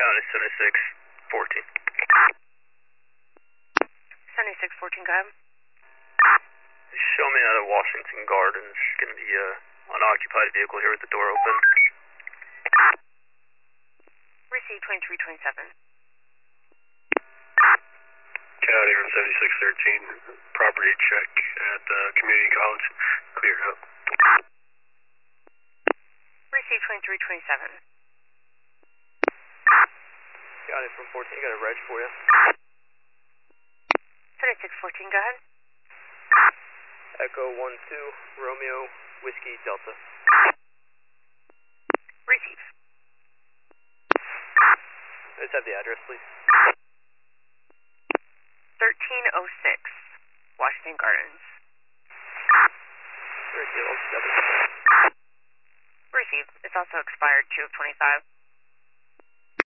County 7614. 7614, go ahead. Show me out of Washington Gardens. Going to be a unoccupied vehicle here with the door open. Receive 2327. County room 7613. Property check at community college. Cleared up. Receive 2327. County from 14, got a reg for you. 7614, go ahead. Echo 12, Romeo, Whiskey, Delta. Receive. I just have the address, please. 1306, Washington Gardens. Very good. Receive. It's also expired 2 of 25.